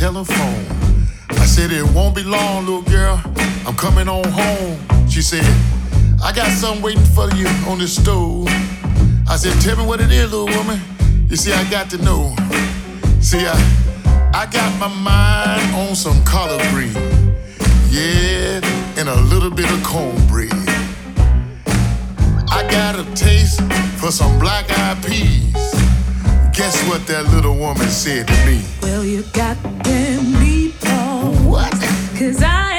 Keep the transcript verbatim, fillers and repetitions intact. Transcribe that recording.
telephone. I said, it won't be long, little girl. I'm coming on home. She said, I got something waiting for you on the stove. I said, tell me what it is, little woman. You see, I got to know. See, I, I got my mind on some collard green. Yeah, and a little bit of cornbread. I got a taste for some black-eyed peas. Guess what that little woman said to me? Well, you got them meatballs. What? Cause I